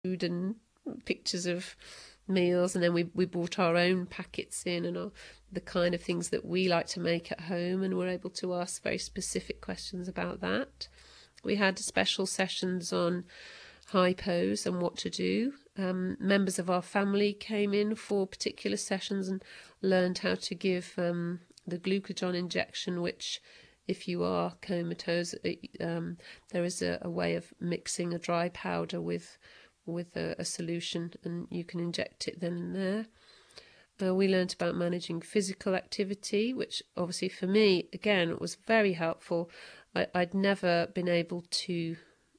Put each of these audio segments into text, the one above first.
and pictures of meals, and then we brought our own packets in and the kind of things that we like to make at home, and were able to ask very specific questions about that. We had special sessions on hypos and what to do. Members of our family came in for particular sessions and learned how to give the glucagon injection, which, if you are comatose, there is a way of mixing a dry powder with a solution, and you can inject it then and there. We learnt about managing physical activity, which obviously for me, again, was very helpful. I'd never been able to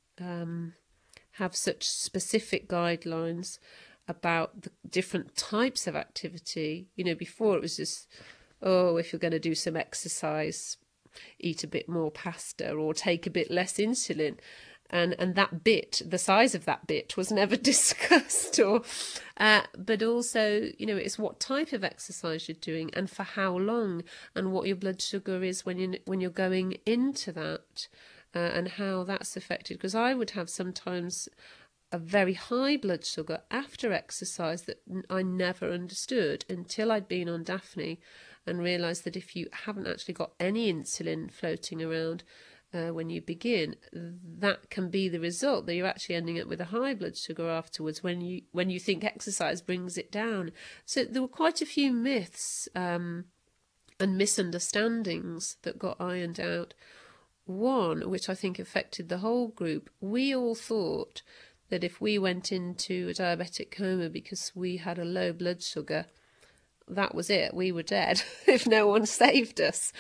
have such specific guidelines about the different types of activity. Before it was just, if you're going to do some exercise, eat a bit more pasta or take a bit less insulin. And that bit, the size of that bit, was never discussed. But also, it's what type of exercise you're doing and for how long, and what your blood sugar is when you're going into that, and how that's affected. Because I would have sometimes a very high blood sugar after exercise that I never understood until I'd been on Daphne and realised that if you haven't actually got any insulin floating around when you begin, that can be the result, that you're actually ending up with a high blood sugar afterwards when you think exercise brings it down. So there were quite a few myths and misunderstandings that got ironed out. One, which I think affected the whole group, we all thought that if we went into a diabetic coma because we had a low blood sugar, that was it, we were dead if no one saved us.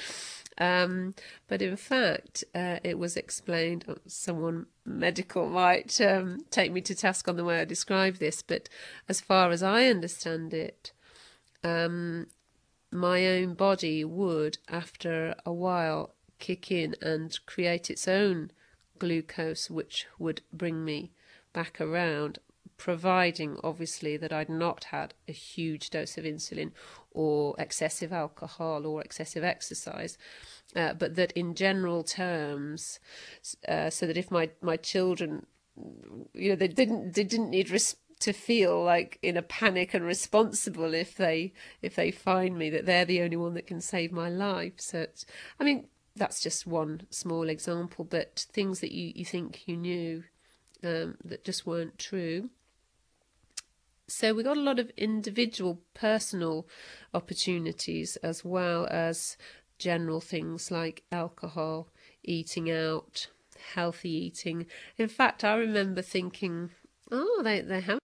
But in fact, it was explained, someone medical might take me to task on the way I describe this, but as far as I understand it, my own body would, after a while, kick in and create its own glucose, which would bring me back around, providing obviously that I'd not had a huge dose of insulin or excessive alcohol or excessive exercise, but that in general terms, so that if my children, they didn't need to feel like in a panic and responsible if they find me, that they're the only one that can save my life. So that's just one small example, but things that you think you knew that just weren't true. So we got a lot of individual personal opportunities, as well as general things like alcohol, eating out, healthy eating. In fact, I remember thinking, they have